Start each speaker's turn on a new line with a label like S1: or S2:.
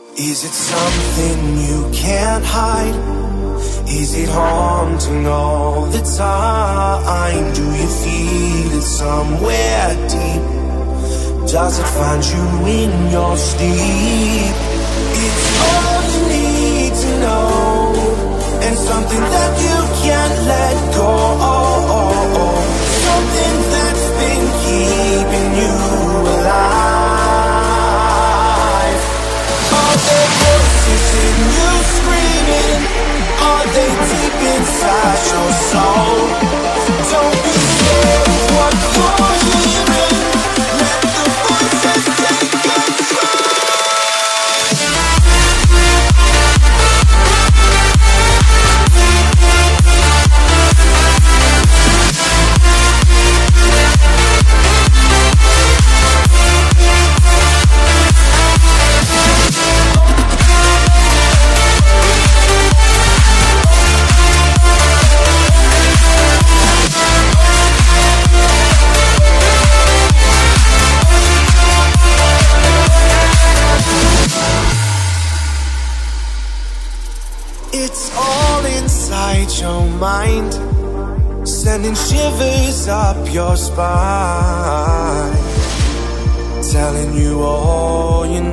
S1: Is it something you can't hide? Is it haunting all the time? Do you feel it somewhere deep? Does it find you in your sleep? It's all you need to know, and something that you can't let go. Something that's been keeping you alive. Are there voices in you screaming? Are they deep inside your soul? Don't be scared of what you're hearing. Let the voices take control. It's all inside your mind, sending shivers up your spine, telling you all you